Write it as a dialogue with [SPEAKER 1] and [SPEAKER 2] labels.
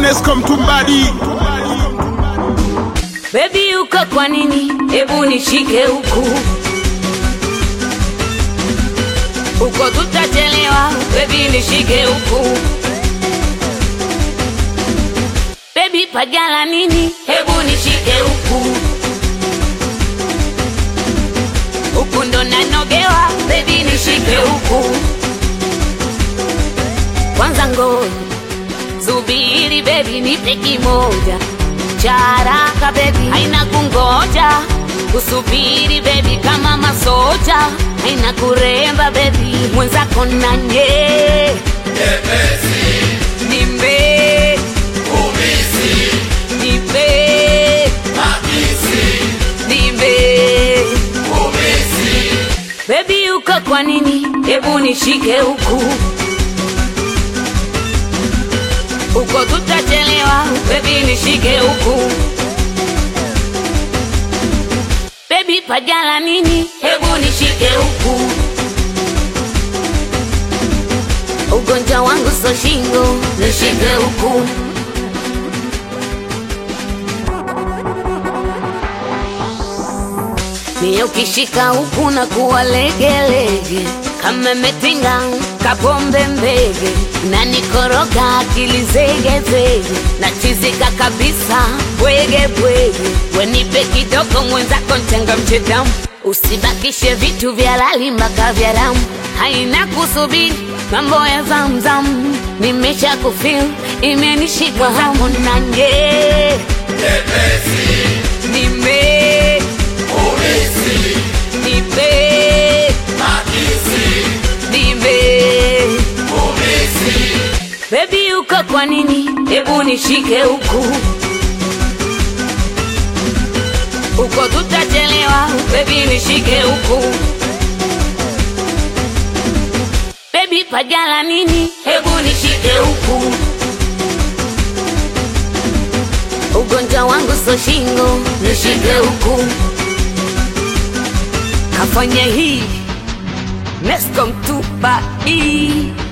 [SPEAKER 1] Nesco Mtumbadi.
[SPEAKER 2] Baby uko kwa nini? Hebu nishike huku. Uko tutachelewa, baby nishike huku. Baby pagala nini? Hebu nishike huku. Huku ndo nanogewa, baby nishike huku. Kwanza ngoja subiri baby nipe kimoja cha haraka baby, haina kungoja. Usubiri baby kama masoja, haina kuremba baby. Mwenzako nanye
[SPEAKER 3] Nyepesi
[SPEAKER 2] nimbe
[SPEAKER 3] umisi
[SPEAKER 2] nimbe
[SPEAKER 3] makisi
[SPEAKER 2] nimbe
[SPEAKER 3] umisi.
[SPEAKER 2] baby uko kwa nini? Hebu nishike huku. Uko tutachelewa, baby nishike huku. Baby pagala nini? Hebu nishike huku. Ugonjwa wangu so shingo, nishike huku. Mie ukishika huku na kuwa legelege, kama metinga kapombe mbege, na nikoroga akili zege zege, na chizika kabisa bwege bwege. Wenipe kidogo mwenzako ntenga mchedamu, usibakishe vitu vya lali mpaka vya damu. Haina kusubiri mambo ya zamzam, nimesha kufeel imenishika hamu nanye.
[SPEAKER 3] Nyepesi
[SPEAKER 2] Nimbe
[SPEAKER 3] umisi
[SPEAKER 2] nipe
[SPEAKER 3] makisi
[SPEAKER 2] nimbe
[SPEAKER 3] umisi.
[SPEAKER 2] baby uko kwa nini? Hebu nishike huku. Uko tutachelewa, baby nishike huku. Baby pagala nini? Hebu nishike huku. Ugonjwa wangu so shingo, nishike huku. Kafanya hii Nesco Mtumbadi.